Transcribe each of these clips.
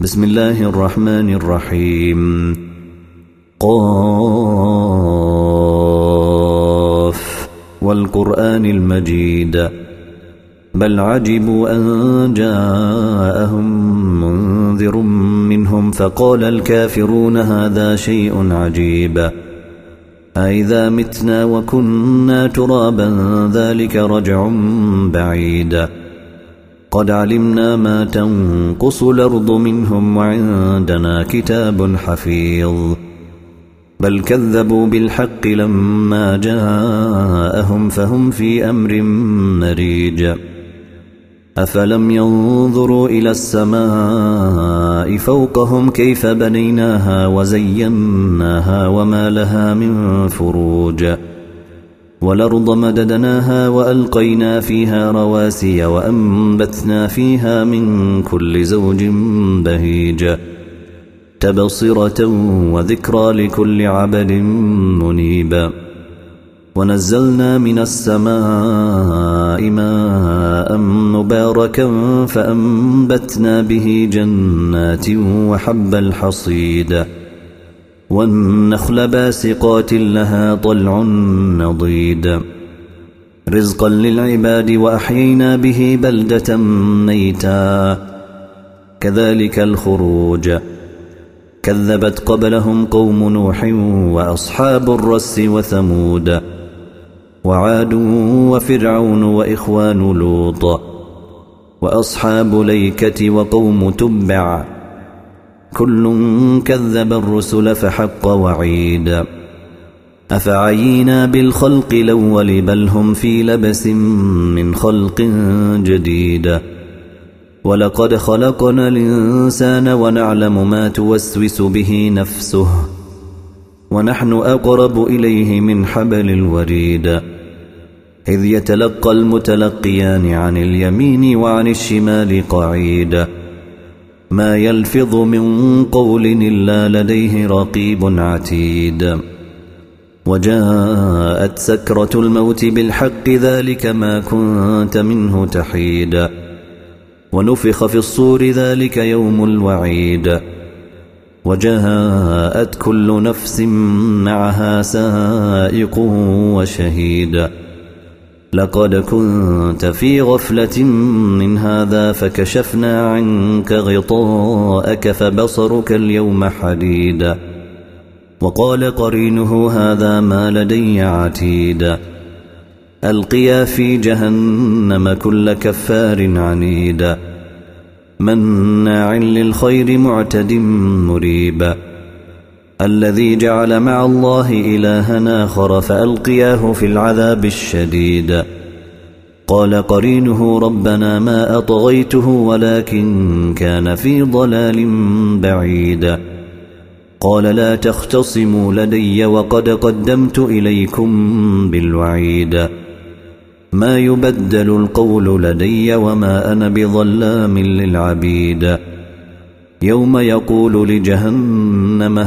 بسم الله الرحمن الرحيم. قاف والقرآن المجيد بل عجبوا أن جاءهم منذر منهم فقال الكافرون هذا شيء عجيب أإذا متنا وكنا ترابا ذلك رجع بعيد قد علمنا ما تنقص الأرض منهم وعندنا كتاب حفيظ بل كذبوا بالحق لما جاءهم فهم في أمر مريج أفلم ينظروا إلى السماء فوقهم كيف بنيناها وزيناها وما لها من فروج والأرض مددناها وألقينا فيها رواسي وأنبتنا فيها من كل زوج بهيج تبصرة وذكرى لكل عبد منيب ونزلنا من السماء ماء مباركا فأنبتنا به جنات وحب الحصيد والنخل باسقات لها طلع نضيد رزقا للعباد وأحيينا به بلدة ميتا كذلك الخروج كذبت قبلهم قوم نوح وأصحاب الرس وثمود وعاد وفرعون وإخوان لوط وأصحاب ليكة وقوم تبع كل كذب الرسل فحق وعيد أفعينا بالخلق الأول بل هم في لبس من خلق جديد ولقد خلقنا الإنسان ونعلم ما توسوس به نفسه ونحن أقرب إليه من حبل الوريد إذ يتلقى المتلقيان عن اليمين وعن الشمال قعيد ما يلفظ من قول إلا لديه رقيب عتيد وجاءت سكرة الموت بالحق ذلك ما كنت منه تحيد ونفخ في الصور ذلك يوم الوعيد وجاءت كل نفس معها سائق وشهيد لقد كنت في غفلة من هذا فكشفنا عنك غطاءك فبصرك اليوم حديد وقال قرينه هذا ما لدي عتيد ألقيا في جهنم كل كفار عنيد مناع للخير معتد مريب الذي جعل مع الله إلها آخر فألقياه في العذاب الشديد قال قرينه ربنا ما أطغيته ولكن كان في ضلال بعيد قال لا تختصموا لدي وقد قدمت إليكم بالوعيد ما يبدل القول لدي وما أنا بظلام للعبيد يوم يقول لجهنم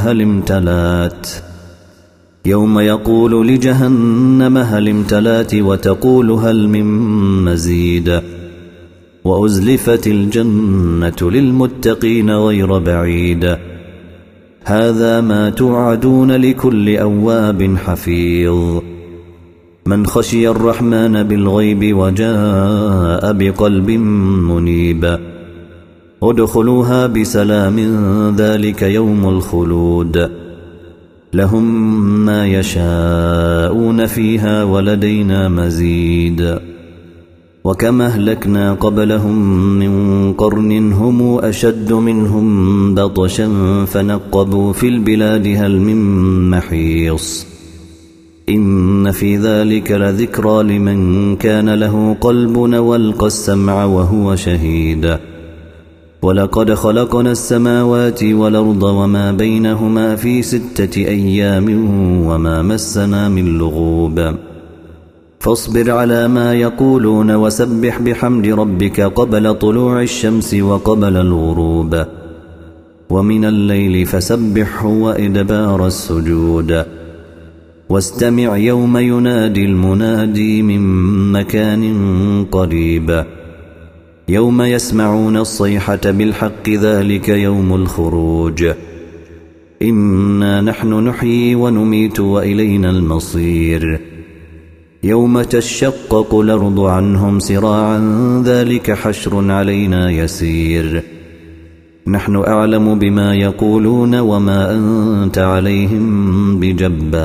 هل امتلات وتقول هل من مزيد وأزلفت الجنة للمتقين غير بعيد هذا ما توعدون لكل أواب حفيظ من خشي الرحمن بالغيب وجاء بقلب منيب ادخلوها بسلام ذلك يوم الخلود لهم ما يشاءون فيها ولدينا مزيد وكما أهلكنا قبلهم من قرن هم أشد منهم بطشا فنقبوا في البلاد هل من محيص إن في ذلك لذكرى لمن كان له قلب والقى السمع وهو شهيد ولقد خلقنا السماوات والأرض وما بينهما في 6 أيام وما مسنا من لغوب فاصبر على ما يقولون وسبح بحمد ربك قبل طلوع الشمس وقبل الغروب ومن الليل فسبحه وإدبار السجود واستمع يوم ينادي المنادي من مكان قريب يوم يسمعون الصيحة بالحق ذلك يوم الخروج إنا نحن نحيي ونميت وإلينا المصير يوم تشقق الأرض عنهم سراعا ذلك حشر علينا يسير نحن أعلم بما يقولون وما أنت عليهم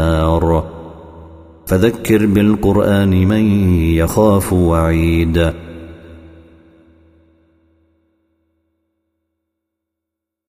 بجبار فذكر بالقرآن من يخاف وعيد